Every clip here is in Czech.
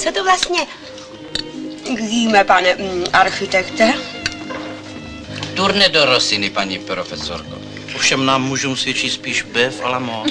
Co to vlastně jíme, pane architekte? Turne do Rosiny, paní profesorko. Ovšem nám mužům svědčí spíš bev a la mode.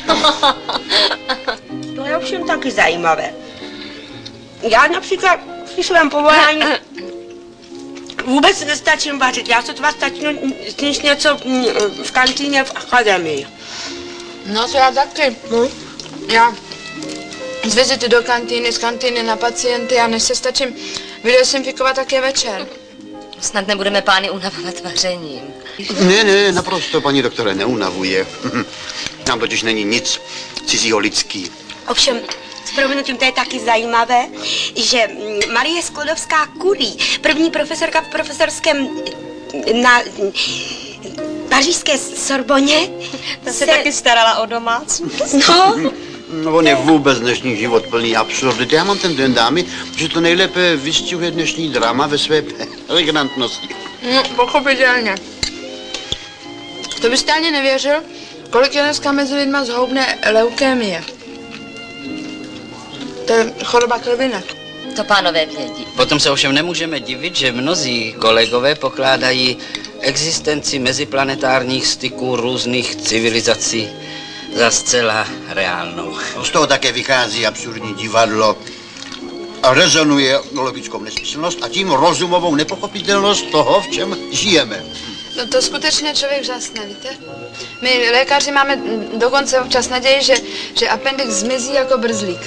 To je ovšem taky zajímavé. Já například při svém povolání vůbec nestačím vařit. Já sotva stačím sníst něco v kantýně v akademii. No to já taky. Já z vizity do kantýny, z kantýny na pacienty a než se stačím vydesinfikovat také večer. Snad nebudeme pány unavovat vařením. Ne, naprosto, paní doktore, neunavuje. Nám totiž není nic cizího lidský. Ovšem, s prominutím to je taky zajímavé, že Marie Sklodovská-Curie, první profesorka v profesorském na pařížské Sorboně, Ta se taky starala o domácnost. No, on je vůbec dnešní život plný absurdity. Já mám ten den, dámy, že to nejlépe vystihuje dnešní drama ve své elegantnosti. Pochopitelně. To byste ani nevěřil, kolik je dneska mezi lidma zhoubné leukémie. To je choroba krvinek. To pánové vědí. Potom se ovšem nemůžeme divit, že mnozí kolegové pokládají existenci meziplanetárních styků různých civilizací za zcela reálnou. Z toho také vychází absurdní divadlo a rezonuje logickou nesmyslnost a tím rozumovou nepochopitelnost toho, v čem žijeme. No to skutečně člověk žasne, víte? My lékaři máme dokonce občas naději, že appendix zmizí jako brzlík.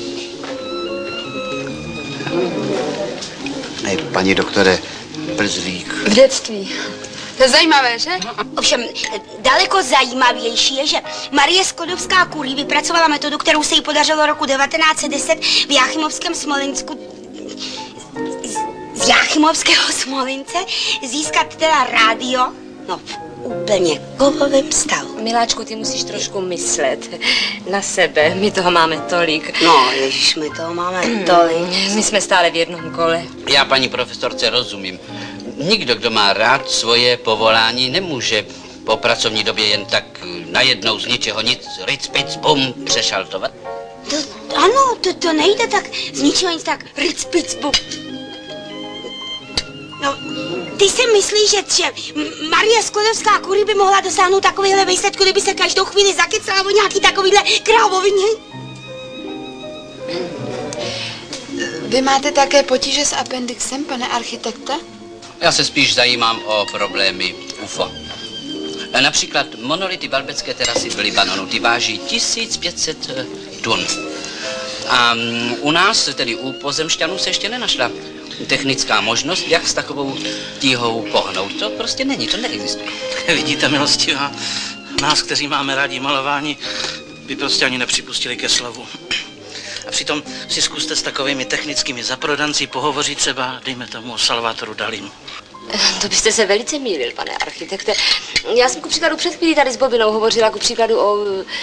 Ne, paní doktore, brzlík. V dětství. To je zajímavé, že? Ovšem, daleko zajímavější je, že Marie Sklodovská-Curie vypracovala metodu, kterou se jí podařilo roku 1910 v Jáchymovském Smolinsku z Jáchymovského Smolince získat teda rádio, no v úplně kovovém stavu. Miláčku, ty musíš trošku myslet na sebe, my toho máme tolik. No, ježiš, my toho máme tolik. My jsme stále v jednom kole. Já paní profesorce rozumím. Nikdo, kdo má rád svoje povolání, nemůže po pracovní době jen tak najednou z ničeho nic, ric, pic, bum, přešaltovat. Ano, to nejde tak z ničeho nic tak ric, pic, bum. No, ty si myslíš, že Marie Sklodovská-Curie by mohla dosáhnout takovýhle výsledku, kdyby se každou chvíli zakecala o nějaký takovýhle krávovině? Vy máte také potíže s appendixem, pane architekte? Já se spíš zajímám o problémy UFO. Například monolity Balbecké terasy v Libanonu, ty váží 1500 tun. A u nás, tedy u pozemšťanů, se ještě nenašla technická možnost, jak s takovou tíhou pohnout. To prostě není, to neexistuje. Vidíte, milostivá, nás, kteří máme rádi malování, by prostě ani nepřipustili ke slovu. A přitom si zkuste s takovými technickými zaprodanci pohovořit třeba, dejme tomu, o Salvatoru Dalimu. To byste se velice mýlil, pane architekte. Já jsem ku příkladu před chvílí tady s Bobinou hovořila ku příkladu o...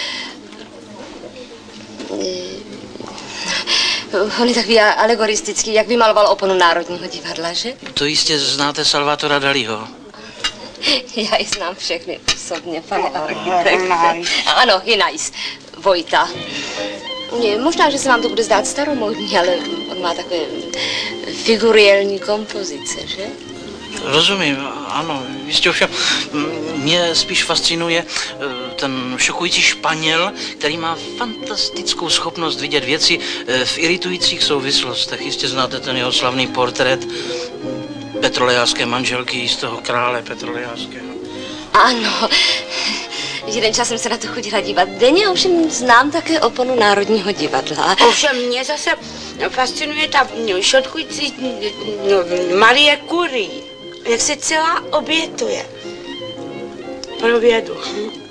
On je takový alegoristický, jak vymaloval oponu Národního divadla, že? To jistě znáte Salvatora Daliho. Já ji znám všechny osobně, pane architekte. Ano, Hinajs, Vojta. Možná, že se vám to bude zdát staromódní, ale on má takové figuriální kompozice, že? Rozumím, ano, jistě, ovšem mě spíš fascinuje ten šokující Španěl, který má fantastickou schopnost vidět věci v iritujících souvislostech. Jistě znáte ten jeho slavný portrét petrolejářské manželky z toho krále petrolejářského. Ano, jeden čas jsem se na to chodila dívat denně, ovšem znám také oponu Národního divadla. Ovšem mě zase fascinuje ta šotkující Marie Curie, jak se celá obětuje pro vědu.